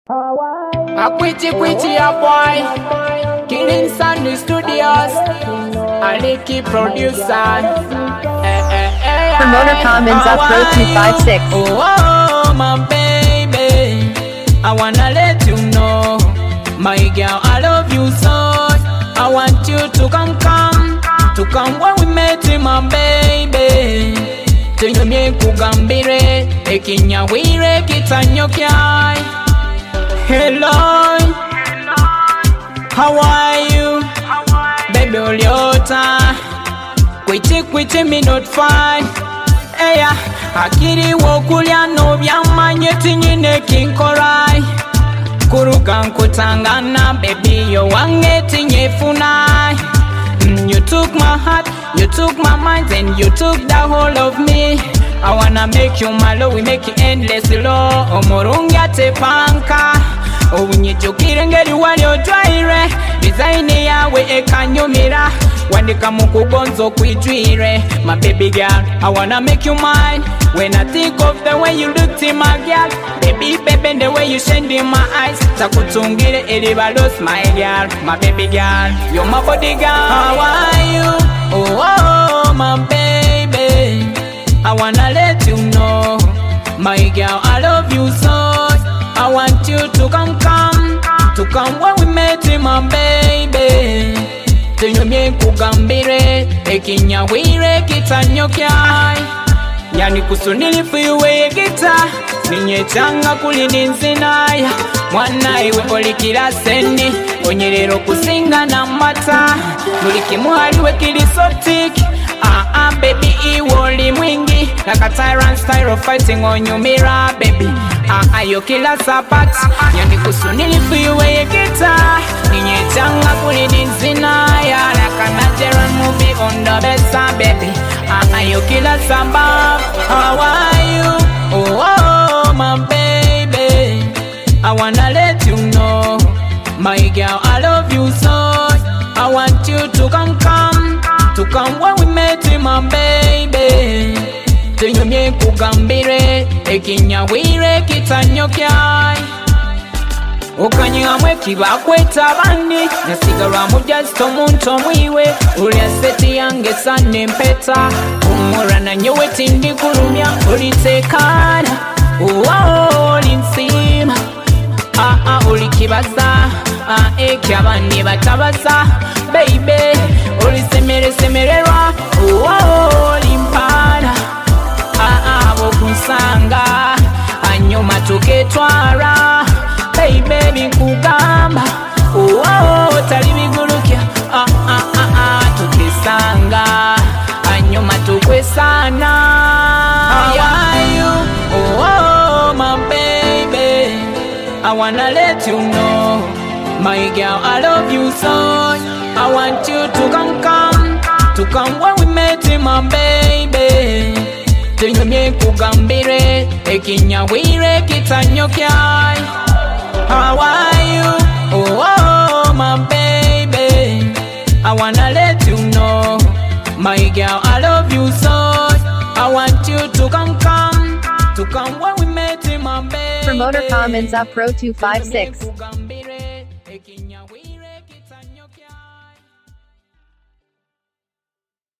A quitty a boy, Killing Sunny Studios, a Licky producer. Promoter comments up Pro 256. Oh, my baby, I wanna let you know, my girl, I love you so. I want you to come when we met, my baby. Tunyumye kugambire, ekinyawire kitanyokyai. Hello, how are you? Baby, uliota kwiti me not fine. Eya, akiri wokulya no byamanye tinyine kinkorai. Kuruka nkutangana, baby, yo wange tinyefunai. You took my heart, you took my mind, and you took the whole of me. I wanna make you my love, we make it endless low. Omurunga te panka. Unyijukire ngeri wali odwaire. Design yawe ekanyumira. Wandika mukugonzo kwijwire. My baby girl, I wanna make you mine. When I think of the way you look to my girl, baby, the way you shine in my eyes. Takutungire elibalos, my girl, my baby girl, you're my bodyguard. How are you? Oh, my baby, I wanna let you know, my girl, I love you so. I want you to come when we met, my baby. Tunyumye kugambire, ekinyawire kitanyokyai. Yani kusunili fiwe gita, ninye changa kulininzinaya. Mwana iwe olikila seni, onyerero kusinga na mata. Mulikimuhaliwe kilisotiki, baby iwoli mwingi. Like a tyrant style of fighting on your mirror, baby. Yo kila sapat, yani kusunili fiwe gita, ninye changa kulininzinaya. Like a Nigerian movie on the best, baby. You kill us above. How are you? Oh, my baby, I wanna let you know, my girl, I love you so. I want you to come when we met, my baby. Tunyumye kugambire, ekinyawire kitanyokyai. Okanyamwe kibakweta bandi nasigala mu just omuntu omwiwe ulya seti yange sanne mpeta umurana nyowe tindi kulumya ulitekana olinsima ulikibaza ekyabandi batabaza baby ulisemererwa olimpana bokunsanga anyuma tuketwara. Hey baby kugamba, tali bigulukya, tukisanga, anyuma tukwesana. How are you? Oh, my baby, I wanna let you know, my girl, I love you so. I want you to come when we met, my baby. Tunyumye kugambire, ekinyawire kitanyokyai. How are you? Oh, my baby, I wanna let you know, my girl, I love you so. I want you to come when we met, my baby. Promoter comments up Pro 256.